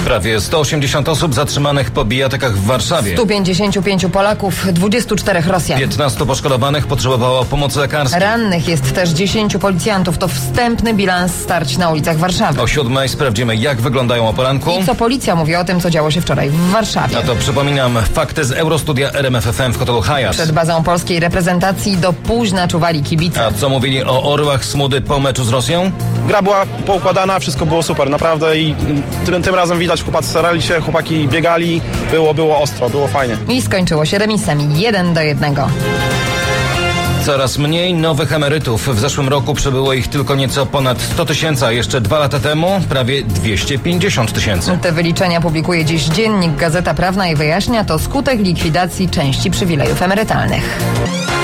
Prawie 180 osób zatrzymanych po bijatykach w Warszawie. 155 Polaków, 24 Rosjan. 15 poszkodowanych potrzebowało pomocy lekarskiej. Rannych jest też 10 policjantów. To wstępny bilans starć na ulicach Warszawy. O 7:00 sprawdzimy, jak wyglądają o poranku. I co policja mówi o tym, co działo się wczoraj w Warszawie. A to przypominam fakty z Eurostudia RMF FM w hotelu Hyatt. Przed bazą polskiej reprezentacji do późna czuwali kibice. A co mówili o orłach Smudy po meczu z Rosją? Gra była poukładana, wszystko było super, naprawdę i tym razem widać, chłopacy starali się, chłopaki biegali, było ostro, było fajnie. I skończyło się remisem 1-1. Coraz mniej nowych emerytów. W zeszłym roku przybyło ich tylko nieco ponad 100 000, a jeszcze 2 lata temu prawie 250 000. Te wyliczenia publikuje dziś dziennik Gazeta Prawna i wyjaśnia, to skutek likwidacji części przywilejów emerytalnych.